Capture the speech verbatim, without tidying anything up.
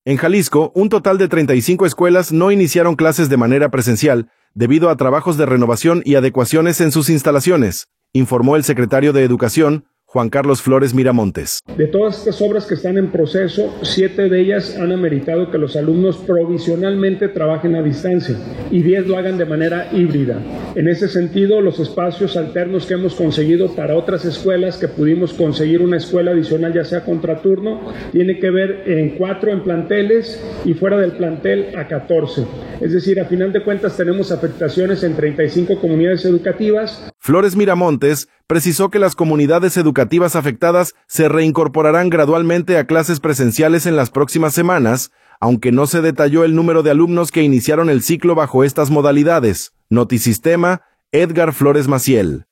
En Jalisco, un total de treinta y cinco escuelas no iniciaron clases de manera presencial debido a trabajos de renovación y adecuaciones en sus instalaciones, informó el secretario de Educación, Juan Carlos Flores Miramontes. De todas estas obras que están en proceso, siete de ellas han ameritado que los alumnos provisionalmente trabajen a distancia y diez lo hagan de manera híbrida. En ese sentido, los espacios alternos que hemos conseguido para otras escuelas que pudimos conseguir una escuela adicional, ya sea contraturno, tiene que ver en cuatro en planteles y fuera del plantel a catorce. Es decir, a final de cuentas tenemos afectaciones en treinta y cinco comunidades educativas. Flores Miramontes precisó que las comunidades educativas afectadas se reincorporarán gradualmente a clases presenciales en las próximas semanas, aunque no se detalló el número de alumnos que iniciaron el ciclo bajo estas modalidades. Notisistema, Edgar Flores Maciel.